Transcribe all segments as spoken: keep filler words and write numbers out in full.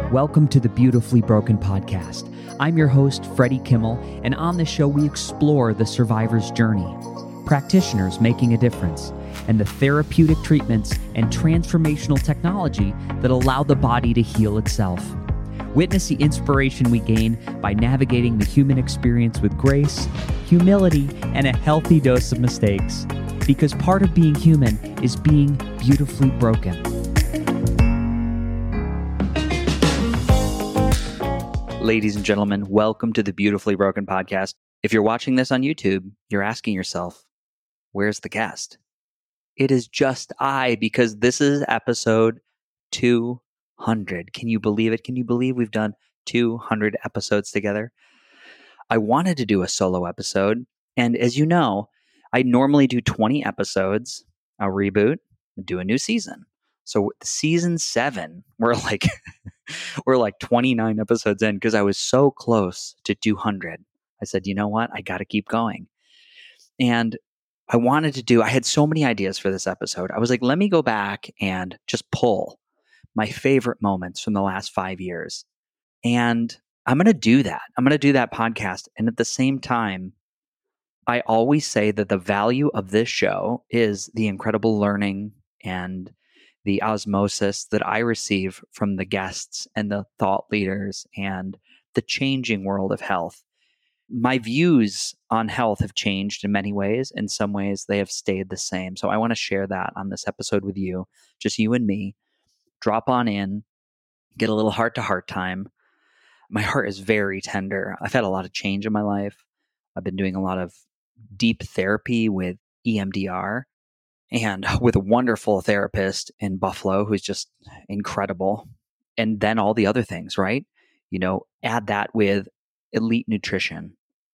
Welcome to the Beautifully Broken podcast. I'm your host, Freddie Kimmel, and on this show we explore the survivor's journey, practitioners making a difference, and the therapeutic treatments and transformational technology that allow the body to heal itself. Witness the inspiration we gain by navigating the human experience with grace, humility, and a healthy dose of mistakes. Because part of being human is being beautifully broken. Ladies and gentlemen, welcome to the Beautifully Broken podcast. If you're watching this on YouTube, you're asking yourself, where's the guest? It is just I, because this is episode two hundred. Can you believe it? Can you believe we've done two hundred episodes together? I wanted to do a solo episode, and as you know, I normally do twenty episodes, I'll reboot, do a new season. So season seven, we're like we're like twenty-nine episodes in because I was so close to two hundred. I said, you know what? I got to keep going. And I wanted to do, I had so many ideas for this episode. I was like, let me go back and just pull my favorite moments from the last five years. And I'm going to do that. I'm going to do that podcast. And at the same time, I always say that the value of this show is the incredible learning and the osmosis that I receive from the guests and the thought leaders and the changing world of health. My views on health have changed in many ways. In some ways, they have stayed the same. So I want to share that on this episode with you, just you and me. Drop on in, get a little heart-to-heart time. My heart is very tender. I've had a lot of change in my life. I've been doing a lot of deep therapy with E M D R and with a wonderful therapist in Buffalo who's just incredible. And then all the other things, right? You know, add that with elite nutrition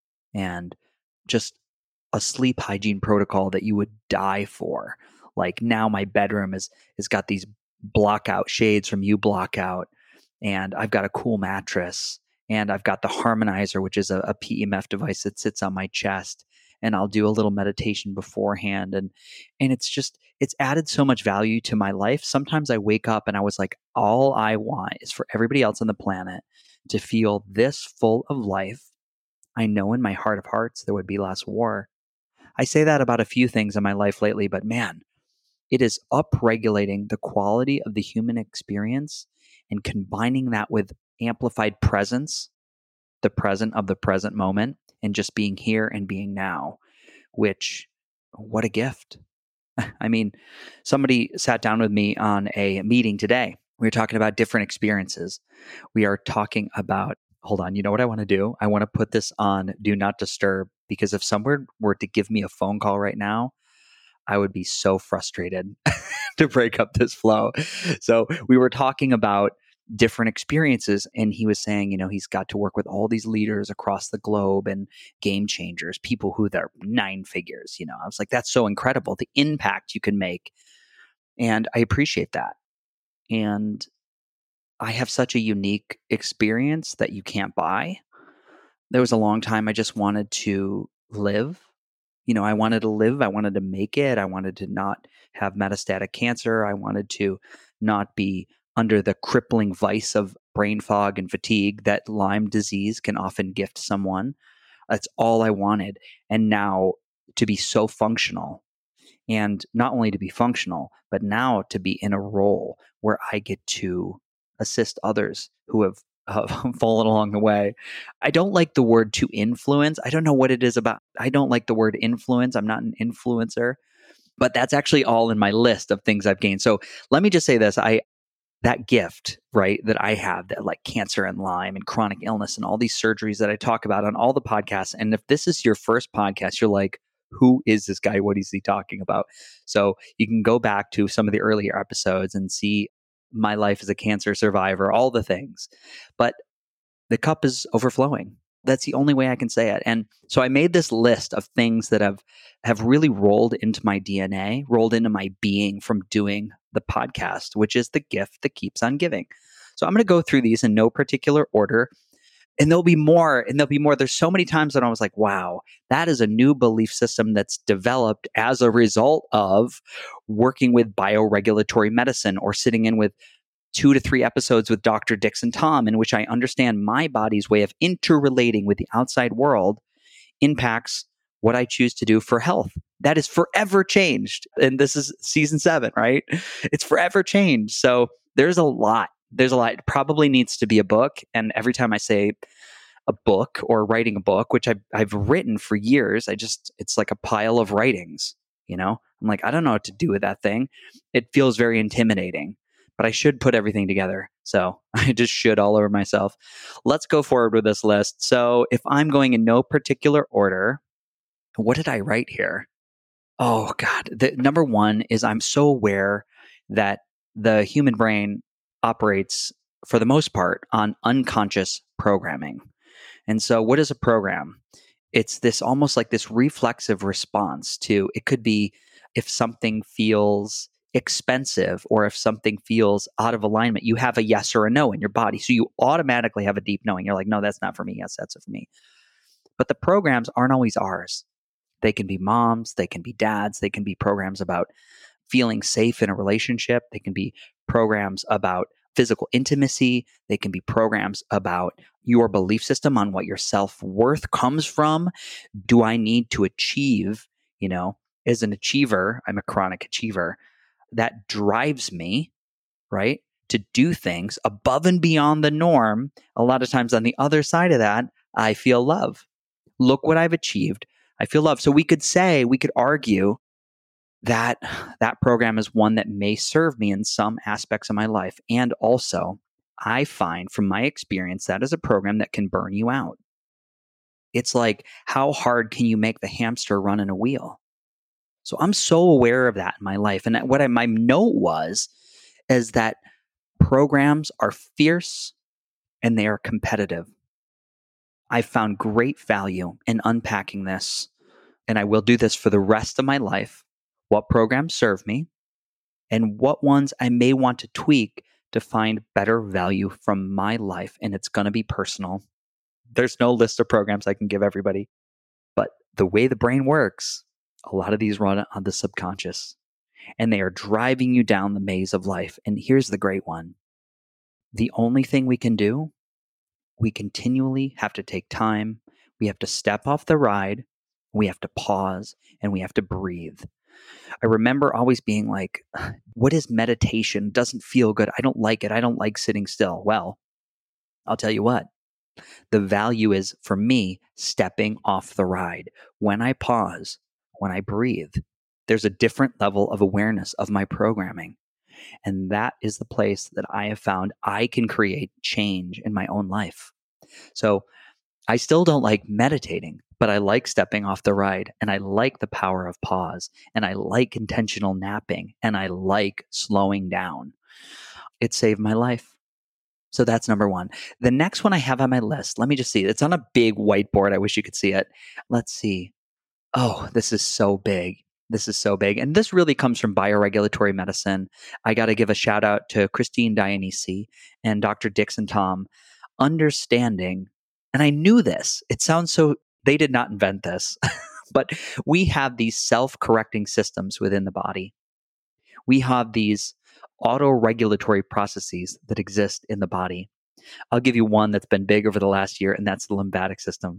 and just a sleep hygiene protocol that you would die for. Like now my bedroom is has got these blockout shades from U Blockout, and I've got a cool mattress, and I've got the Harmonizer, which is a, a P E M F device that sits on my chest. And I'll do a little meditation beforehand. And and it's just, it's added so much value to my life. Sometimes I wake up and I was like, all I want is for everybody else on the planet to feel this full of life. I know in my heart of hearts there would be less war. I say that about a few things in my life lately, but man, it is upregulating the quality of the human experience and combining that with amplified presence, the present of the present moment, and just being here and being now, which, what a gift. I mean, somebody sat down with me on a meeting today. We were talking about different experiences. We are talking about, hold on, you know what I want to do? I want to put this on Do Not Disturb, because if someone were to give me a phone call right now, I would be so frustrated to break up this flow. So we were talking about different experiences. And he was saying, you know, he's got to work with all these leaders across the globe and game changers, people who they're nine figures. You know, I was like, that's so incredible, the impact you can make. And I appreciate that. And I have such a unique experience that you can't buy. There was a long time I just wanted to live. You know, I wanted to live. I wanted to make it. I wanted to not have metastatic cancer. I wanted to not be under the crippling vice of brain fog and fatigue that Lyme disease can often gift someone. That's all I wanted. And now to be so functional, and not only to be functional, but now to be in a role where I get to assist others who have uh, fallen along the way. I don't like the word to influence. I don't know what it is about. I don't like the word influence. I'm not an influencer, but that's actually all in my list of things I've gained. So let me just say this. I, that gift, right, that I have, that like cancer and Lyme and chronic illness and all these surgeries that I talk about on all the podcasts. And if this is your first podcast, you're like, who is this guy? What is he talking about? So you can go back to some of the earlier episodes and see my life as a cancer survivor, all the things. But the cup is overflowing. That's the only way I can say it. And so I made this list of things that have, have really rolled into my D N A, rolled into my being from doing the podcast, which is the gift that keeps on giving. So I'm going to go through these in no particular order. And there'll be more, and there'll be more. There's so many times that I was like, wow, that is a new belief system that's developed as a result of working with bioregulatory medicine or sitting in with two to three episodes with Doctor Dixon Tom, in which I understand my body's way of interrelating with the outside world impacts what I choose to do for health. That is forever changed. And this is season seven, right? It's forever changed. So there's a lot. There's a lot. It probably needs to be a book. And every time I say a book or writing a book, which I've, I've written for years, I just, it's like a pile of writings, you know? I'm like, I don't know what to do with that thing. It feels very intimidating, but I should put everything together. So I just should all over myself. Let's go forward with this list. So if I'm going in no particular order, what did I write here? Oh God. The number one is I'm so aware that the human brain operates for the most part on unconscious programming. And so what is a program? It's this almost like this reflexive response to, it could be if something feels expensive or if something feels out of alignment, you have a yes or a no in your body. So you automatically have a deep knowing. You're like, no, that's not for me. Yes, that's it for me. But the programs aren't always ours. They can be moms, they can be dads, they can be programs about feeling safe in a relationship, they can be programs about physical intimacy, they can be programs about your belief system on what your self-worth comes from. Do I need to achieve, you know, as an achiever, I'm a chronic achiever, that drives me, right, to do things above and beyond the norm. A lot of times on the other side of that, I feel love. Look what I've achieved. I feel love. So we could say, we could argue that that program is one that may serve me in some aspects of my life. And also, I find from my experience, that is a program that can burn you out. It's like, how hard can you make the hamster run in a wheel? So I'm so aware of that in my life. And what I, my note was, is that programs are fierce and they are competitive. I found great value in unpacking this, and I will do this for the rest of my life. What programs serve me and what ones I may want to tweak to find better value from my life. And it's going to be personal. There's no list of programs I can give everybody, but the way the brain works, a lot of these run on the subconscious and they are driving you down the maze of life. And here's the great one. The only thing we can do, we continually have to take time. We have to step off the ride. We have to pause and we have to breathe. I remember always being like, what is meditation? Doesn't feel good. I don't like it. I don't like sitting still. Well, I'll tell you what, the value is for me stepping off the ride. When I pause, when I breathe, there's a different level of awareness of my programming. And that is the place that I have found I can create change in my own life. So I still don't like meditating, but I like stepping off the ride and I like the power of pause and I like intentional napping and I like slowing down. It saved my life. So that's number one. The next one I have on my list, let me just see. It's on a big whiteboard. I wish you could see it. Let's see. Oh, this is so big. This is so big. And this really comes from bioregulatory medicine. I got to give a shout out to Christine Dionysi and Doctor Dixon Tom. Understanding, and I knew this, it sounds so, they did not invent this, but we have these self-correcting systems within the body. We have these auto-regulatory processes that exist in the body. I'll give you one that's been big over the last year, and that's the lymphatic system.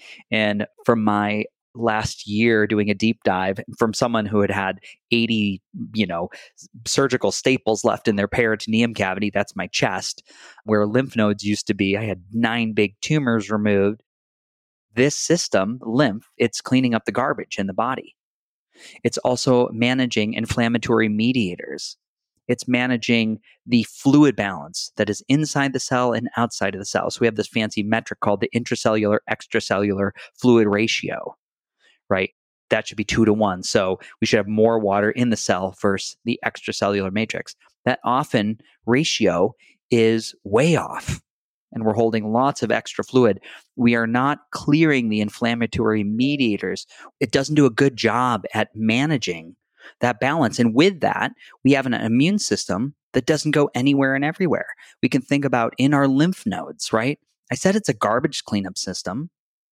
And from my last year doing a deep dive from someone who had had eighty, you know, surgical staples left in their peritoneum cavity, that's my chest, where lymph nodes used to be. I had nine big tumors removed. This system, lymph, it's cleaning up the garbage in the body. It's also managing inflammatory mediators. It's managing the fluid balance that is inside the cell and outside of the cell. So we have this fancy metric called the intracellular extracellular fluid ratio, right? That should be two to one. So we should have more water in the cell versus the extracellular matrix. That often ratio is way off, and we're holding lots of extra fluid. We are not clearing the inflammatory mediators. It doesn't do a good job at managing that balance. And with that, we have an immune system that doesn't go anywhere and everywhere. We can think about in our lymph nodes, right? I said it's a garbage cleanup system.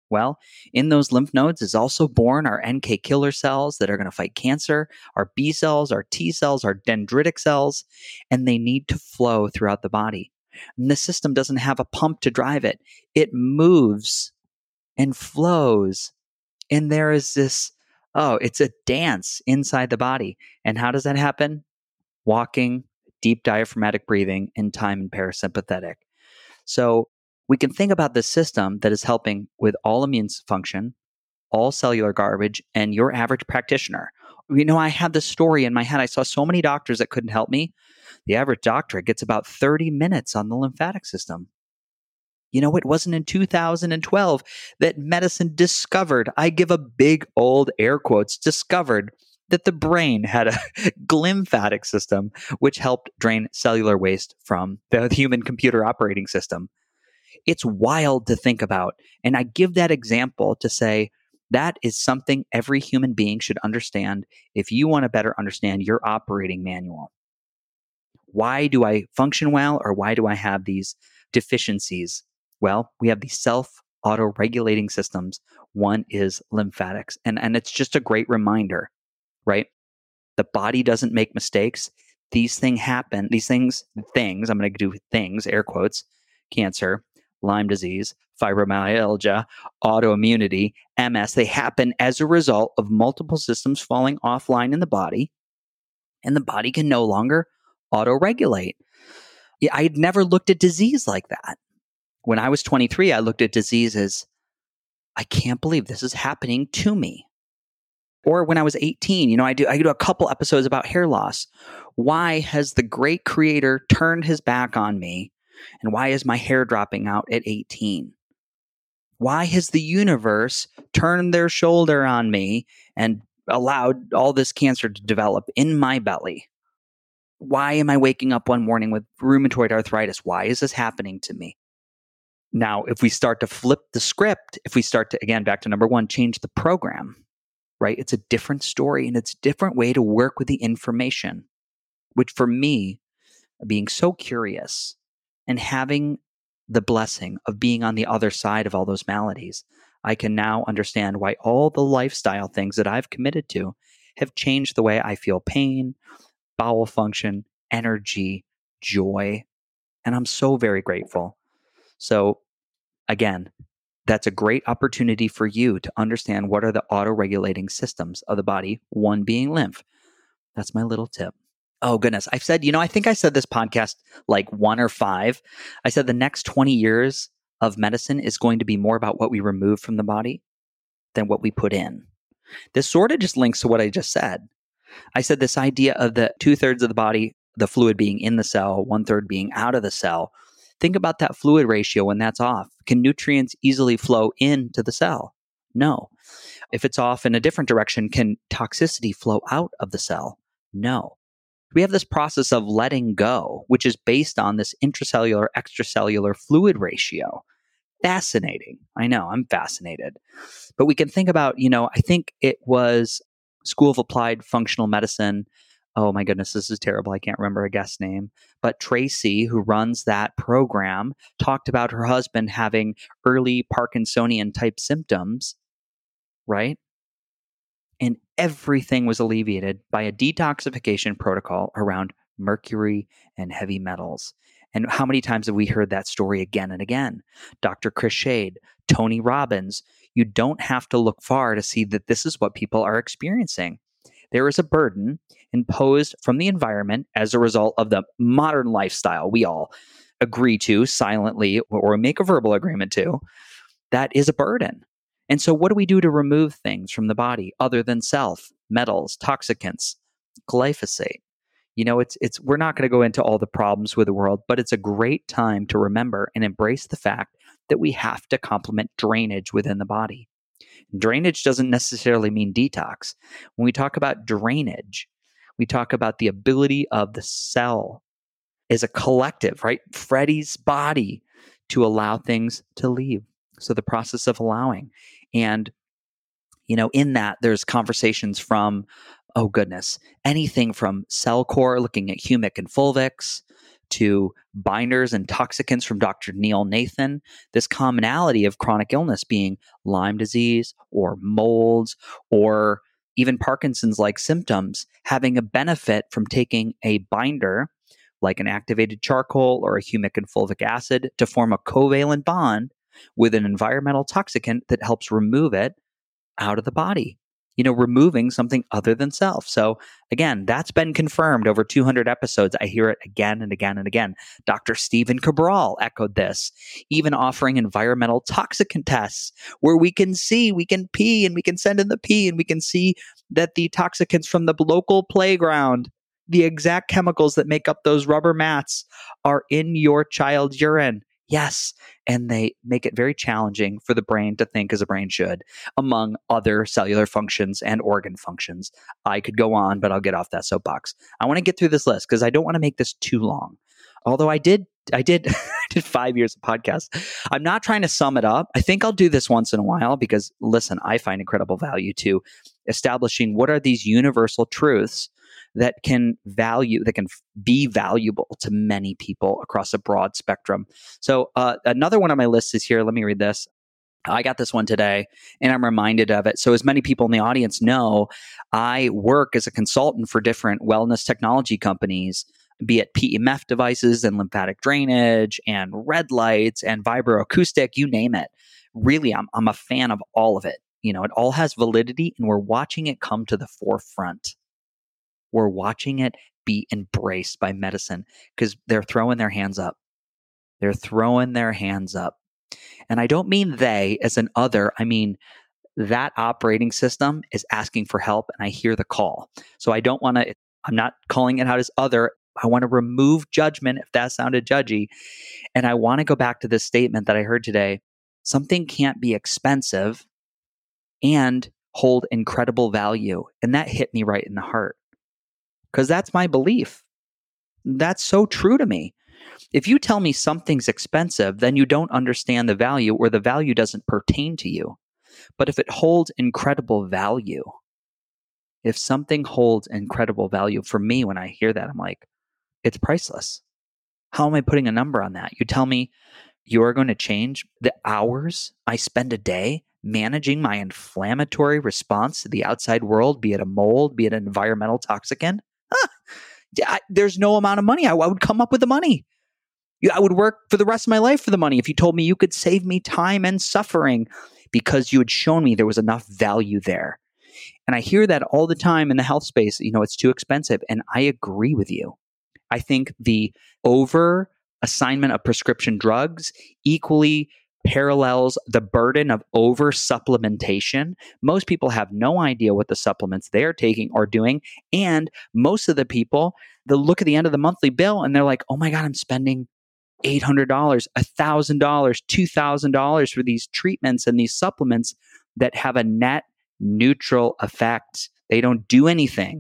Well, in those lymph nodes is also born our N K killer cells that are going to fight cancer, our B cells, our T cells, our dendritic cells, and they need to flow throughout the body. And the system doesn't have a pump to drive it. It moves and flows. And there is this, oh, it's a dance inside the body. And how does that happen? Walking, deep diaphragmatic breathing, and time and parasympathetic. So we can think about this system that is helping with all immune function, all cellular garbage, and your average practitioner. You know, I had this story in my head. I saw so many doctors that couldn't help me. The average doctor gets about thirty minutes on the lymphatic system. You know, it wasn't in two thousand twelve that medicine discovered, I give a big old air quotes, discovered that the brain had a glymphatic system, which helped drain cellular waste from the human computer operating system. It's wild to think about. And I give that example to say that is something every human being should understand if you want to better understand your operating manual. Why do I function well, or why do I have these deficiencies? Well, we have these self auto-regulating systems. One is lymphatics. And, and it's just a great reminder, right? The body doesn't make mistakes. These things happen. These things, things, I'm going to do things, air quotes, cancer, Lyme disease, fibromyalgia, autoimmunity, M S. They happen as a result of multiple systems falling offline in the body, and the body can no longer auto-regulate. I had never looked at disease like that. When I was twenty-three, I looked at disease as, I can't believe this is happening to me. Or when I was eighteen, you know, I do I do a couple episodes about hair loss. Why has the great creator turned his back on me? And why is my hair dropping out at eighteen? Why has the universe turned their shoulder on me and allowed all this cancer to develop in my belly? Why am I waking up one morning with rheumatoid arthritis? Why is this happening to me? Now, if we start to flip the script, if we start to, again, back to number one, change the program, right? It's a different story and it's a different way to work with the information, which for me, being so curious and having the blessing of being on the other side of all those maladies, I can now understand why all the lifestyle things that I've committed to have changed the way I feel pain, bowel function, energy, joy. And I'm so very grateful. So again, that's a great opportunity for you to understand what are the auto-regulating systems of the body, one being lymph. That's my little tip. Oh, goodness. I've said, you know, I think I said this podcast like one or five. I said the next twenty years of medicine is going to be more about what we remove from the body than what we put in. This sort of just links to what I just said. I said this idea of the two-thirds of the body, the fluid being in the cell, one-third being out of the cell. Think about that fluid ratio when that's off. Can nutrients easily flow into the cell? No. If it's off in a different direction, can toxicity flow out of the cell? No. We have this process of letting go, which is based on this intracellular, extracellular fluid ratio. Fascinating. I know, I'm fascinated. But we can think about, you know, I think it was School of Applied Functional Medicine. Oh my goodness, this is terrible. I can't remember a guest name. But Tracy, who runs that program, talked about her husband having early Parkinsonian type symptoms, right? And everything was alleviated by a detoxification protocol around mercury and heavy metals. And how many times have we heard that story again and again? Doctor Chris Shade, Tony Robbins. You don't have to look far to see that this is what people are experiencing. There is a burden imposed from the environment as a result of the modern lifestyle we all agree to silently or make a verbal agreement to. That is a burden. And so what do we do to remove things from the body other than self, metals, toxicants, glyphosate? You know, it's it's we're not going to go into all the problems with the world, but it's a great time to remember and embrace the fact that we have to complement drainage within the body. Drainage doesn't necessarily mean detox. When we talk about drainage, we talk about the ability of the cell as a collective, right? Freddie's body to allow things to leave. So the process of allowing. And, you know, in that, there's conversations from, oh goodness, anything from Cellcore, looking at humic and fulvics, to binders and toxicants from Doctor Neil Nathan, this commonality of chronic illness being Lyme disease or molds or even Parkinson's-like symptoms, having a benefit from taking a binder like an activated charcoal or a humic and fulvic acid to form a covalent bond with an environmental toxicant that helps remove it out of the body, you know, removing something other than self. So again, that's been confirmed over two hundred episodes. I hear it again and again and again. Doctor Stephen Cabral echoed this, even offering environmental toxicant tests where we can see, we can pee and we can send in the pee and we can see that the toxicants from the local playground, the exact chemicals that make up those rubber mats, are in your child's urine. Yes. And they make it very challenging for the brain to think as a brain should, among other cellular functions and organ functions. I could go on, but I'll get off that soapbox. I want to get through this list because I don't want to make this too long. Although I did, I did, I did five years of podcasts. I'm not trying to sum it up. I think I'll do this once in a while because, listen, I find incredible value to establishing what are these universal truths that can value, that can be valuable to many people across a broad spectrum. So uh, another one on my list is here. Let me read this. I got this one today and I'm reminded of it. So as many people in the audience know, I work as a consultant for different wellness technology companies, be it P E M F devices and lymphatic drainage and red lights and vibroacoustic, you name it. Really, I'm, I'm a fan of all of it. You know, it all has validity and we're watching it come to the forefront. We're watching it be embraced by medicine because they're throwing their hands up. They're throwing their hands up. And I don't mean they as an other. I mean, that operating system is asking for help and I hear the call. So I don't want to, I'm not calling it out as other. I want to remove judgment if that sounded judgy. And I want to go back to this statement that I heard today. Something can't be expensive and hold incredible value. And that hit me right in the heart. Because that's my belief. That's so true to me. If you tell me something's expensive, then you don't understand the value or the value doesn't pertain to you. But if it holds incredible value, if something holds incredible value, for me, when I hear that, I'm like, it's priceless. How am I putting a number on that? You tell me you are going to change the hours I spend a day managing my inflammatory response to the outside world, be it a mold, be it an environmental toxicant. Huh. I, there's no amount of money. I, I would come up with the money. I would work for the rest of my life for the money if you told me you could save me time and suffering because you had shown me there was enough value there. And I hear that all the time in the health space. You know, it's too expensive. And I agree with you. I think the over assignment of prescription drugs equally parallels the burden of over supplementation. Most people have no idea what the supplements they're taking are doing. And most of the people, they'll look at the end of the monthly bill and they're like, oh my God, I'm spending eight hundred dollars, one thousand dollars, two thousand dollars for these treatments and these supplements that have a net neutral effect. They don't do anything.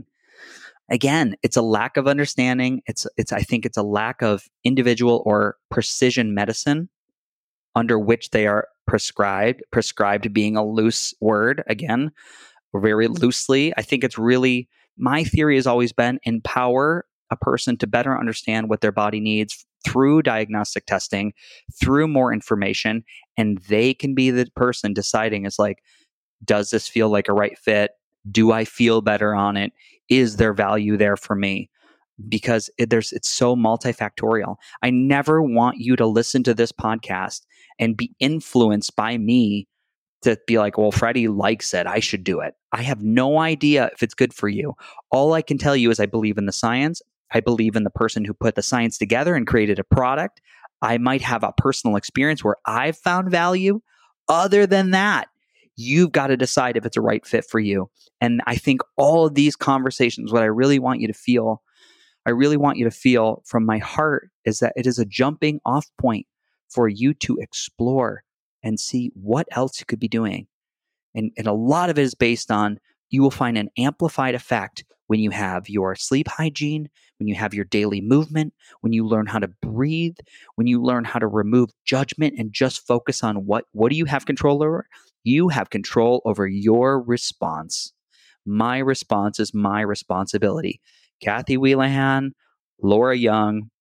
Again, it's a lack of understanding. It's, it's, I think it's a lack of individual or precision medicine under which they are prescribed, prescribed being a loose word, again, very loosely. I think it's really, my theory has always been empower a person to better understand what their body needs through diagnostic testing, through more information, and they can be the person deciding, is like, does this feel like a right fit? Do I feel better on it? Is there value there for me? Because it, there's it's so multifactorial. I never want you to listen to this podcast and be influenced by me to be like, well, Freddie likes it, I should do it. I have no idea if it's good for you. All I can tell you is I believe in the science. I believe in the person who put the science together and created a product. I might have a personal experience where I've found value. Other than that, you've got to decide if it's a right fit for you. And I think all of these conversations, what I really want you to feel, I really want you to feel from my heart is that it is a jumping off point for you to explore and see what else you could be doing. And, and a lot of it is based on, you will find an amplified effect when you have your sleep hygiene, when you have your daily movement, when you learn how to breathe, when you learn how to remove judgment and just focus on what, what do you have control over? You have control over your response. My response is my responsibility. Kathy Wheelahan, Laura Young,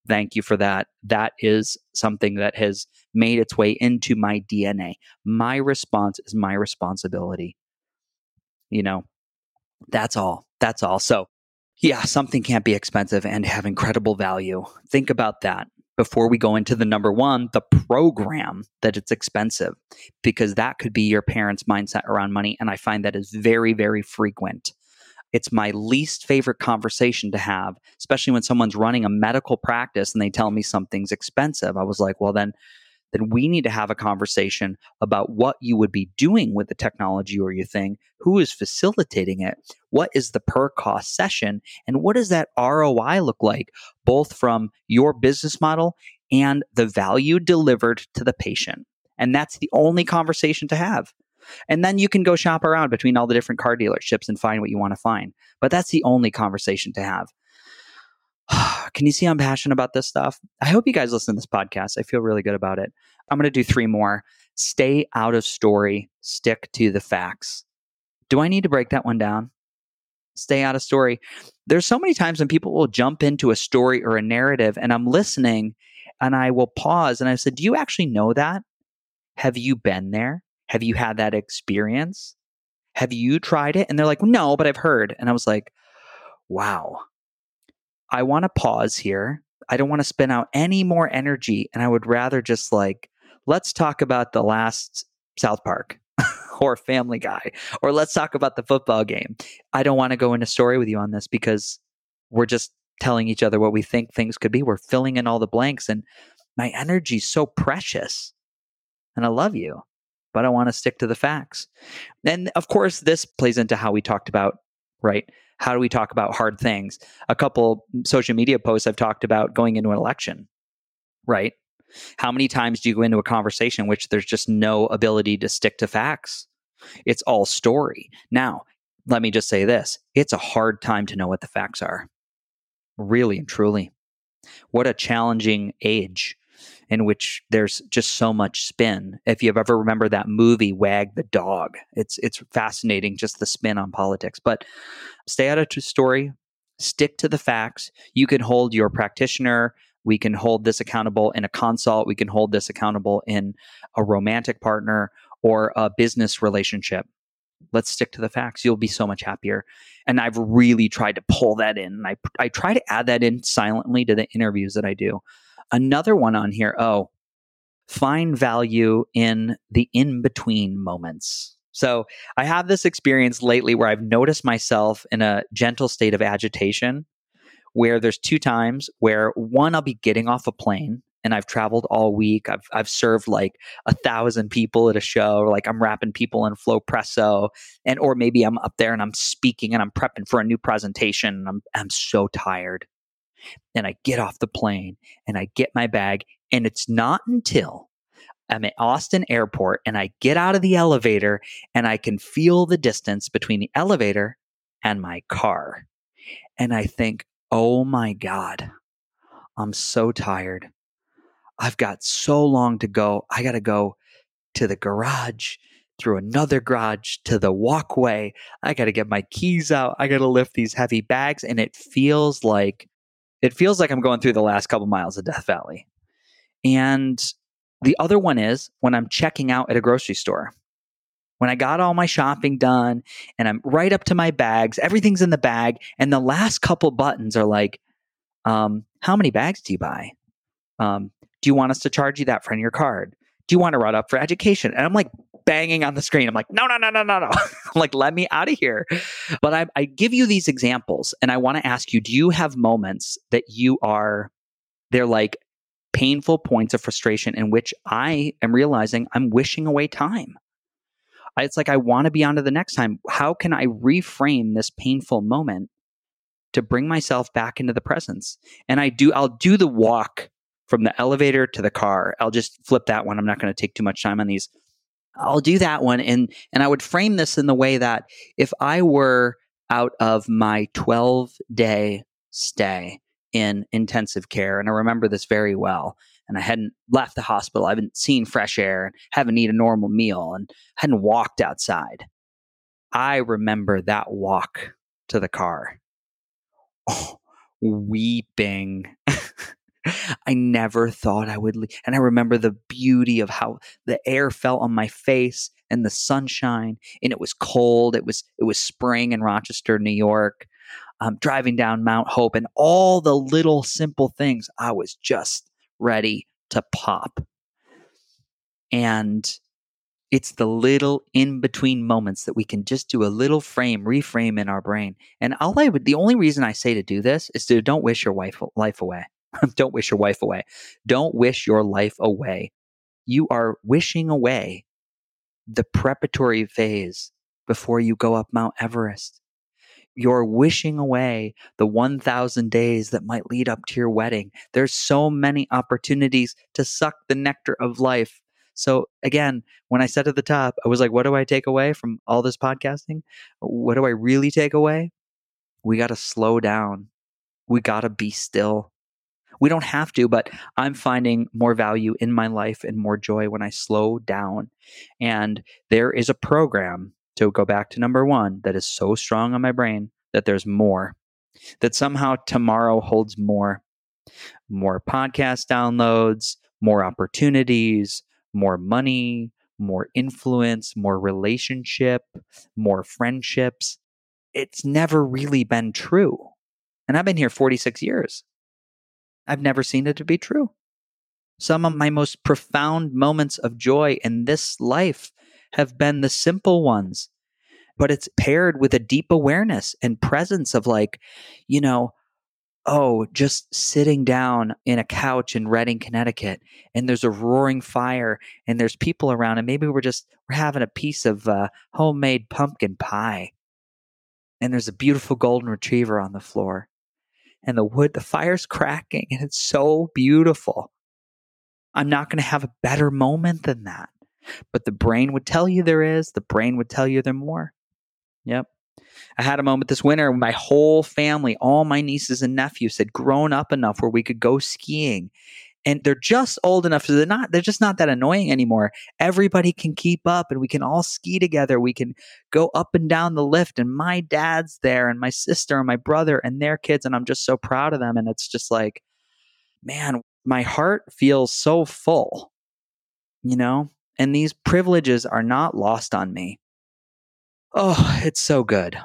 Thank you for that. That is something that has made its way into my D N A. My response is my responsibility. You know, that's all. That's all. So, yeah, something can't be expensive and have incredible value. Think about that before we go into the number one, the program that it's expensive, because that could be your parents' mindset around money. And I find that is very, very frequent. It's my least favorite conversation to have, especially when someone's running a medical practice and they tell me something's expensive. I was like, well, then then we need to have a conversation about what you would be doing with the technology or your thing, who is facilitating it, what is the per cost session, and what does that R O I look like, both from your business model and the value delivered to the patient. And that's the only conversation to have. And then you can go shop around between all the different car dealerships and find what you want to find. But that's the only conversation to have. Can you see I'm passionate about this stuff? I hope you guys listen to this podcast. I feel really good about it. I'm going to do three more. Stay out of story. Stick to the facts. Do I need to break that one down? Stay out of story. There's so many times when people will jump into a story or a narrative and I'm listening and I will pause and I said, do you actually know that? Have you been there? Have you had that experience? Have you tried it? And they're like, no, but I've heard. And I was like, wow. I want to pause here. I don't want to spin out any more energy. And I would rather just like, let's talk about the last South Park or Family Guy, or let's talk about the football game. I don't want to go into story with you on this because we're just telling each other what we think things could be. We're filling in all the blanks. And my energy is so precious. And I love you, but I want to stick to the facts. And of course, this plays into how we talked about, right? How do we talk about hard things? A couple social media posts I've talked about going into an election, right? How many times do you go into a conversation in which there's just no ability to stick to facts? It's all story. Now, let me just say this. It's a hard time to know what the facts are. Really and truly. What a challenging age in which there's just so much spin. If you've ever remembered that movie, Wag the Dog, it's it's fascinating, just the spin on politics. But stay out of the story, stick to the facts. You can hold your practitioner. We can hold this accountable in a consult. We can hold this accountable in a romantic partner or a business relationship. Let's stick to the facts. You'll be so much happier. And I've really tried to pull that in. And I, I try to add that in silently to the interviews that I do. Another one on here, oh, find value in the in-between moments. So I have this experience lately where I've noticed myself in a gentle state of agitation, where there's two times where, one, I'll be getting off a plane and I've traveled all week. I've I've served like a thousand people at a show, or like I'm wrapping people in Flowpresso, and or maybe I'm up there and I'm speaking and I'm prepping for a new presentation and I'm I'm so tired. And I get off the plane and I get my bag, and it's not until I'm at Austin Airport and I get out of the elevator and I can feel the distance between the elevator and my car. And I think, oh my God, I'm so tired. I've got so long to go. I got to go to the garage, through another garage, to the walkway. I got to get my keys out. I got to lift these heavy bags. And it feels like, it feels like I'm going through the last couple miles of Death Valley. And the other one is when I'm checking out at a grocery store. When I got all my shopping done and I'm right up to my bags, everything's in the bag. And the last couple buttons are like, um, how many bags do you buy? Um, do you want us to charge you that for your card? Do you want to run up for education? And I'm like banging on the screen. I'm like, no, no, no, no, no, no. I'm like, let me out of here. But I, I give you these examples and I want to ask you, do you have moments that you are, they're like painful points of frustration in which I am realizing I'm wishing away time? It's like, I want to be on to the next time. How can I reframe this painful moment to bring myself back into the presence? And I do, I'll do the walk from the elevator to the car. I'll just flip that one. I'm not going to take too much time on these. I'll do that one. And, and I would frame this in the way that if I were out of my twelve day stay in intensive care, and I remember this very well, and I hadn't left the hospital, I haven't seen fresh air, and haven't eaten a normal meal, and hadn't walked outside. I remember that walk to the car. Oh, weeping. I never thought I would leave. And I remember the beauty of how the air felt on my face and the sunshine, and it was cold. It was it was spring in Rochester, New York. Um, driving down Mount Hope and all the little simple things, I was just ready to pop. And it's the little in between moments that we can just do a little frame, reframe in our brain. And all I would, the only reason I say to do this is to don't wish your wife, life away. Don't wish your wife away. Don't wish your life away. You are wishing away the preparatory phase before you go up Mount Everest. You're wishing away the one thousand days that might lead up to your wedding. There's so many opportunities to suck the nectar of life. So again, when I said at the top, I was like, what do I take away from all this podcasting? What do I really take away? We got to slow down. We got to be still. We don't have to, but I'm finding more value in my life and more joy when I slow down. And there is a program, to go back to number one, that is so strong on my brain that there's more, that somehow tomorrow holds more, more podcast downloads, more opportunities, more money, more influence, more relationship, more friendships. It's never really been true. And I've been here forty-six years. I've never seen it to be true. Some of my most profound moments of joy in this life have been the simple ones, but it's paired with a deep awareness and presence of like, you know, oh, just sitting down in a couch in Redding, Connecticut, and there's a roaring fire and there's people around, and maybe we're just, we're having a piece of uh, homemade pumpkin pie, and there's a beautiful golden retriever on the floor. And the wood, the fire's cracking, and it's so beautiful. I'm not going to have a better moment than that. But the brain would tell you there is. The brain would tell you there more. Yep. I had a moment this winter when my whole family, all my nieces and nephews, had grown up enough where we could go skiing. And they're just old enough, so they're not, they're just not that annoying anymore. Everybody can keep up and we can all ski together. We can go up and down the lift, and my dad's there and my sister and my brother and their kids. And I'm just so proud of them. And it's just like, man, my heart feels so full, you know, and these privileges are not lost on me. Oh, it's so good.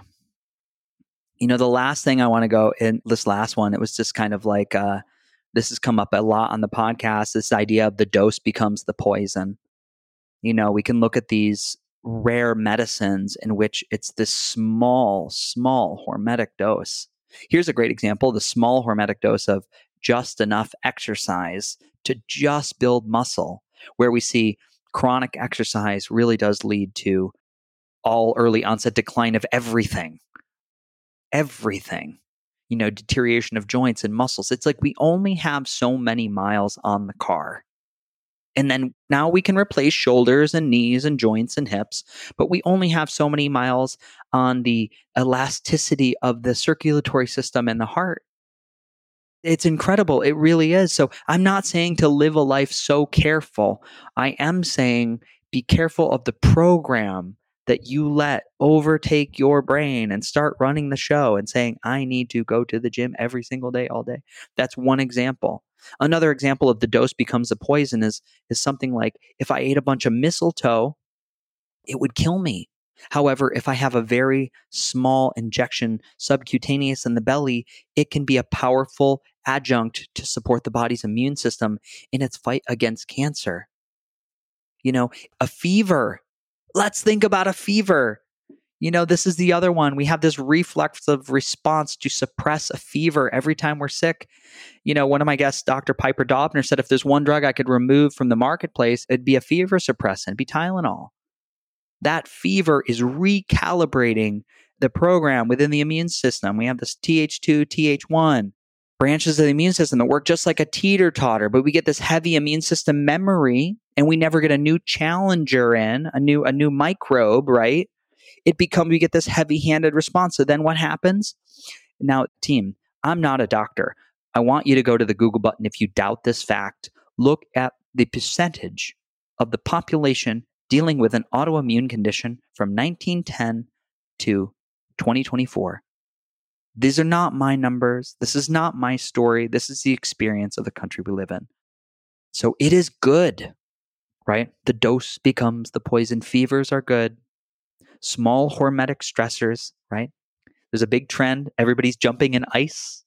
You know, the last thing I want to go in this last one, it was just kind of like, uh, this has come up a lot on the podcast, this idea of the dose becomes the poison. You know, we can look at these rare medicines in which it's this small, small hormetic dose. Here's a great example, the small hormetic dose of just enough exercise to just build muscle, where we see chronic exercise really does lead to all early onset decline of everything. Everything. You know, deterioration of joints and muscles. It's like we only have so many miles on the car. And then now we can replace shoulders and knees and joints and hips, but we only have so many miles on the elasticity of the circulatory system and the heart. It's incredible. It really is. So I'm not saying to live a life so careful. I am saying be careful of the program that you let overtake your brain and start running the show and saying, I need to go to the gym every single day, all day. That's one example. Another example of the dose becomes a poison is, is something like, if I ate a bunch of mistletoe, it would kill me. However, if I have a very small injection subcutaneous in the belly, it can be a powerful adjunct to support the body's immune system in its fight against cancer. You know, a fever. Let's think about a fever. You know, this is the other one. We have this reflexive response to suppress a fever every time we're sick. You know, one of my guests, Doctor Piper Dobner, said if there's one drug I could remove from the marketplace, it'd be a fever suppressant, it'd be Tylenol. That fever is recalibrating the program within the immune system. We have this T H two, T H one branches of the immune system that work just like a teeter-totter, but we get this heavy immune system memory and we never get a new challenger in, a new a new microbe, right? It becomes, we get this heavy-handed response. So then what happens? Now, team, I'm not a doctor. I want you to go to the Google button if you doubt this fact. Look at the percentage of the population dealing with an autoimmune condition from nineteen ten to twenty twenty-four. These are not my numbers. This is not my story. This is the experience of the country we live in. So it is good, right? The dose becomes the poison. Fevers are good. Small hormetic stressors, right? There's a big trend. Everybody's jumping in ice,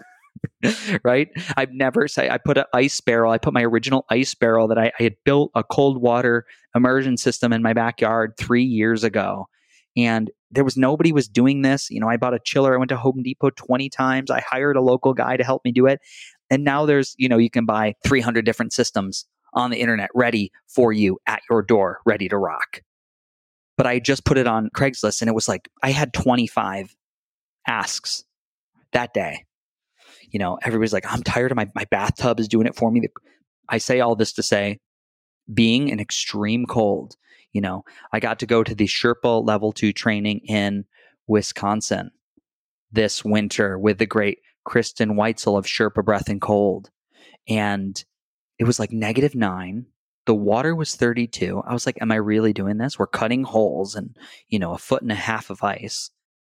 right? I've never say I put an ice barrel. I put my original ice barrel that I, I had built a cold water immersion system in my backyard three years ago. And there was nobody was doing this. You know, I bought a chiller. I went to Home Depot twenty times. I hired a local guy to help me do it. And now there's, you know, you can buy three hundred different systems on the internet ready for you at your door, ready to rock. But I just put it on Craigslist and it was like, I had twenty-five asks that day. You know, everybody's like, I'm tired of my, my bathtub is doing it for me. I say all this to say, being in extreme cold, you know, I got to go to the Sherpa level two training in Wisconsin this winter with the great Kristen Weitzel of Sherpa Breath and Cold. And it was like negative nine. The water was thirty-two. I was like, am I really doing this? We're cutting holes and, you know, a foot and a half of ice.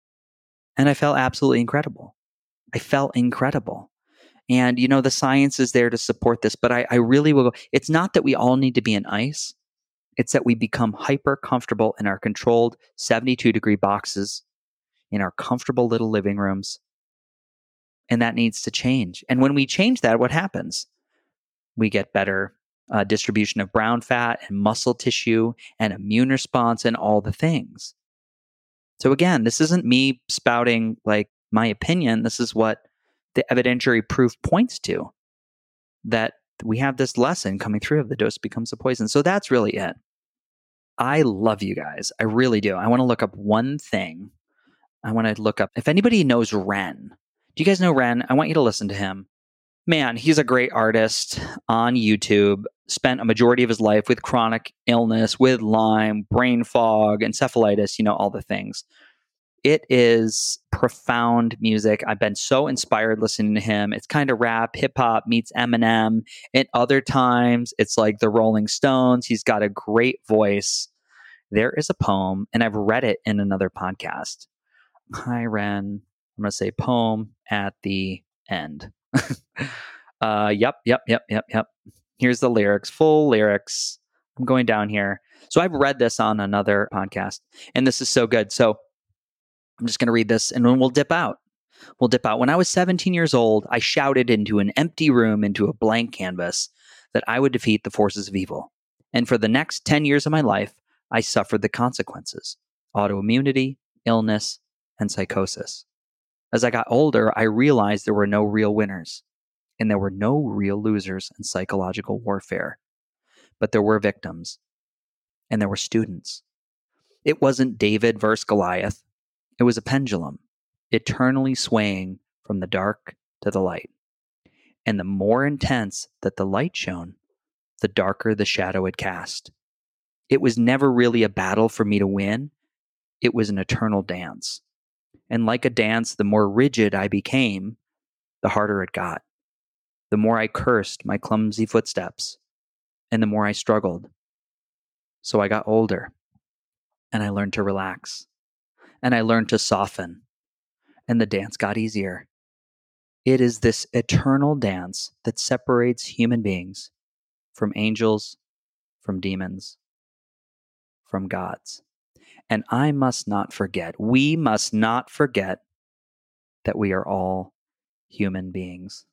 And I felt absolutely incredible. I felt incredible. And, you know, the science is there to support this, but I, I really will. It's not that we all need to be in ice. It's that we become hyper comfortable in our controlled seventy-two degree boxes, in our comfortable little living rooms. And that needs to change. And when we change that, what happens? We get better uh, distribution of brown fat and muscle tissue and immune response and all the things. So again, this isn't me spouting like my opinion. This is what the evidentiary proof points to, that we have this lesson coming through of the dose becomes the poison. So that's really it. I love you guys. I really do. I want to look up one thing. I want to look up, if anybody knows Ren. Do you guys know Ren? I want you to listen to him. Man, he's a great artist on YouTube. Spent a majority of his life with chronic illness, with Lyme, brain fog, encephalitis, you know, all the things. It is profound music. I've been so inspired listening to him. It's kind of rap, hip hop meets Eminem. At other times, it's like the Rolling Stones. He's got a great voice. There is a poem, and I've read it in another podcast. Hi, Ren. I'm going to say poem at the end. uh, yep, yep, yep, yep, yep. Here's the lyrics, full lyrics. I'm going down here. So I've read this on another podcast, and this is so good. So I'm just going to read this, and then we'll dip out. We'll dip out. When I was seventeen years old, I shouted into an empty room, into a blank canvas, that I would defeat the forces of evil. And for the next ten years of my life, I suffered the consequences: autoimmunity, illness, and psychosis. As I got older, I realized there were no real winners, and there were no real losers in psychological warfare. But there were victims, and there were students. It wasn't David versus Goliath. It was a pendulum, eternally swaying from the dark to the light. And the more intense that the light shone, the darker the shadow it cast. It was never really a battle for me to win. It was an eternal dance. And like a dance, the more rigid I became, the harder it got. The more I cursed my clumsy footsteps, and the more I struggled. So I got older, and I learned to relax. And I learned to soften, and the dance got easier. It is this eternal dance that separates human beings from angels, from demons, from gods. And I must not forget, we must not forget that we are all human beings.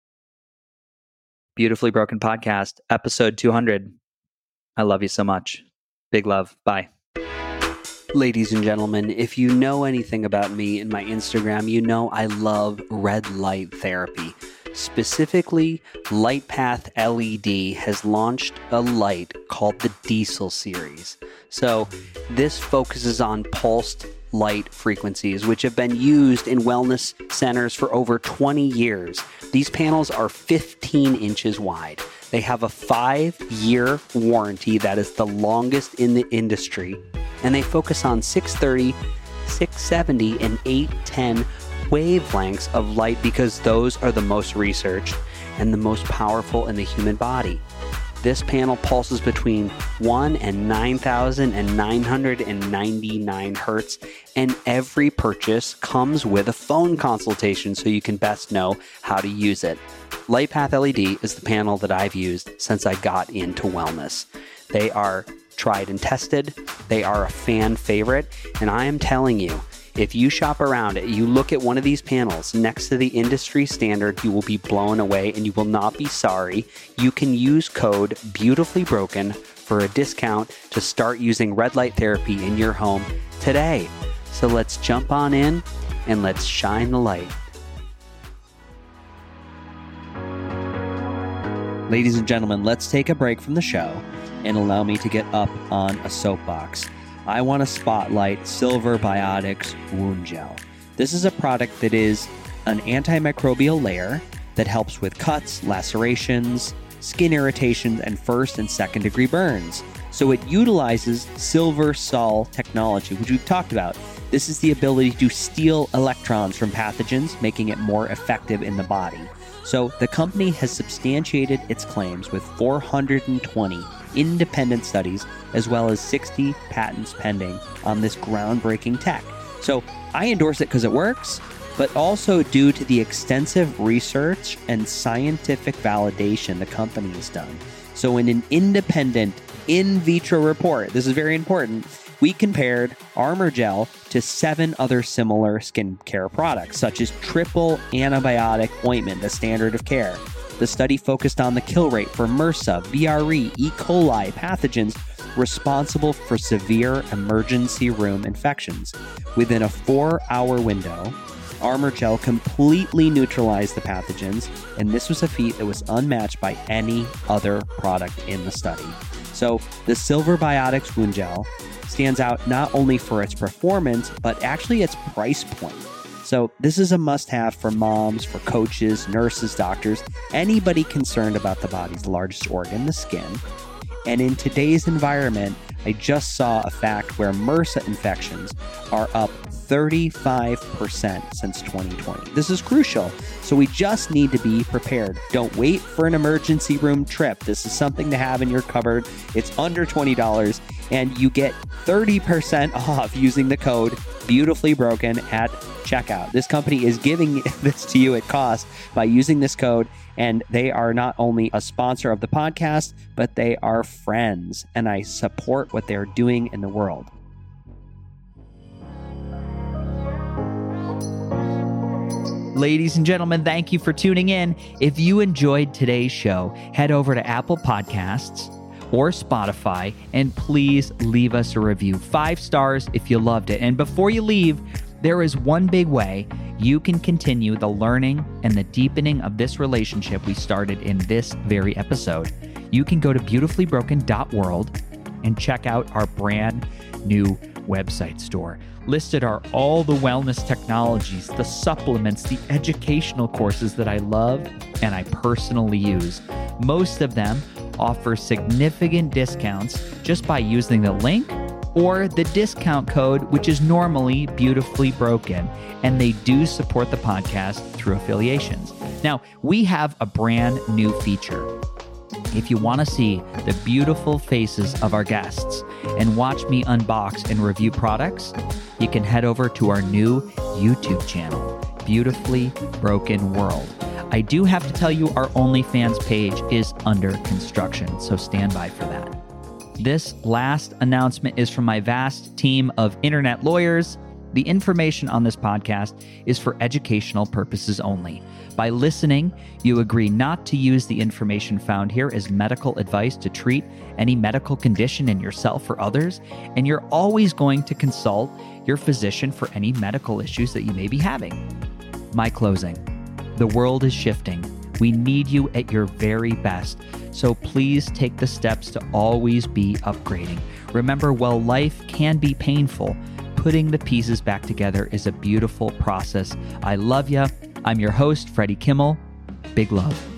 Beautifully Broken Podcast, episode two hundred. I love you so much. Big love. Bye. Ladies and gentlemen, if you know anything about me and my Instagram, you know I love red light therapy. Specifically, LightPath L E D has launched a light called the Diesel series. So this focuses on pulsed light frequencies, which have been used in wellness centers for over twenty years. These panels are fifteen inches wide. They have a five-year warranty that is the longest in the industry. And they focus on six thirty, six seventy, and eight ten wavelengths of light because those are the most researched and the most powerful in the human body. This panel pulses between one and nine thousand nine hundred ninety-nine hertz, and every purchase comes with a phone consultation so you can best know how to use it. LightPath L E D is the panel that I've used since I got into wellness. They are tried and tested, they are a fan favorite, and I am telling you, if you shop around it, you look at one of these panels next to the industry standard, you will be blown away and you will not be sorry. You can use code BEAUTIFULLYBROKEN for a discount to start using red light therapy in your home today. So let's jump on in and let's shine the light. Ladies and gentlemen, let's take a break from the show and allow me to get up on a soapbox. I want to spotlight Silver Biotics Wound Gel. This is a product that is an antimicrobial layer that helps with cuts, lacerations, skin irritations, and first and second degree burns. So it utilizes Silver Sol technology, which we've talked about. This is the ability to steal electrons from pathogens, making it more effective in the body. So the company has substantiated its claims with four hundred twenty independent studies, as well as sixty patents pending on this groundbreaking tech. So I endorse it because it works, but also due to the extensive research and scientific validation the company has done. So in an independent in vitro report, this is very important, we compared Armor Gel to seven other similar skincare products, such as triple antibiotic ointment, the standard of care. The study focused on the kill rate for MRSA, V R E, E. coli pathogens responsible for severe emergency room infections. Within a four-hour window, Armor Gel completely neutralized the pathogens, and this was a feat that was unmatched by any other product in the study. So the Silver Biotics Wound Gel stands out not only for its performance, but actually its price point. So this is a must-have for moms, for coaches, nurses, doctors, anybody concerned about the body's largest organ, the skin. And in today's environment, I just saw a fact where MRSA infections are up thirty-five percent since twenty twenty. This is crucial, so we just need to be prepared. Don't wait for an emergency room trip. This is something to have in your cupboard. It's under twenty dollars, and you get thirty percent off using the code BEAUTIFULLYBROKEN at checkout. This company is giving this to you at cost by using this code, and they are not only a sponsor of the podcast, but they are friends, and I support what they're doing in the world. Ladies and gentlemen, thank you for tuning in. If you enjoyed today's show, head over to Apple Podcasts or Spotify, and please leave us a review. Five stars if you loved it. And before you leave, there is one big way you can continue the learning and the deepening of this relationship we started in this very episode. You can go to beautifully broken dot world and check out our brand new website store. Listed are all the wellness technologies, the supplements, the educational courses that I love and I personally use. Most of them offer significant discounts just by using the link or the discount code, which is normally Beautifully Broken, and they do support the podcast through affiliations. Now, we have a brand new feature. If you want to see the beautiful faces of our guests and watch me unbox and review products, you can head over to our new YouTube channel, Beautifully Broken World. I do have to tell you, our OnlyFans page is under construction, so stand by for that. This last announcement is from my vast team of internet lawyers. The information on this podcast is for educational purposes only. By listening, you agree not to use the information found here as medical advice to treat any medical condition in yourself or others, and you're always going to consult your physician for any medical issues that you may be having. My closing. The world is shifting. We need you at your very best. So please take the steps to always be upgrading. Remember, while life can be painful, putting the pieces back together is a beautiful process. I love you. I'm your host, Freddie Kimmel. Big love.